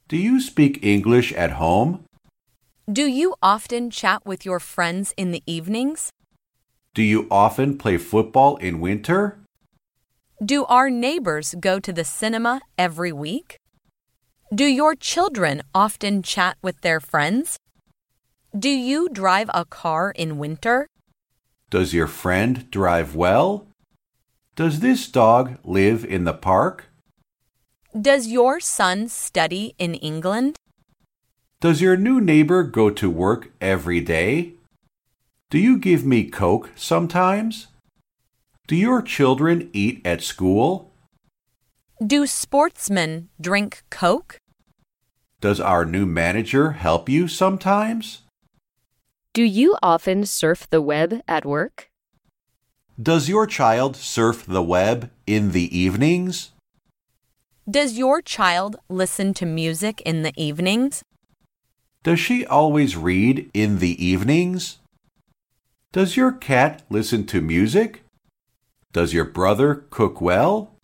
Do you speak English at home? Do you often chat with your friends in the evenings? Do you often play football in winter? Do our neighbors go to the cinema every week? Do your children often chat with their friends? Do you drive a car in winter? Does your friend drive well? Does this dog live in the park? Does your son study in England? Does your new neighbor go to work every day? Do you give me Coke sometimes? Do your children eat at school? Do sportsmen drink Coke? Does our new manager help you sometimes? Do you often surf the web at work? Does your child surf the web in the evenings? Does your child listen to music in the evenings? Does she always read in the evenings? Does your cat listen to music? Does your brother cook well?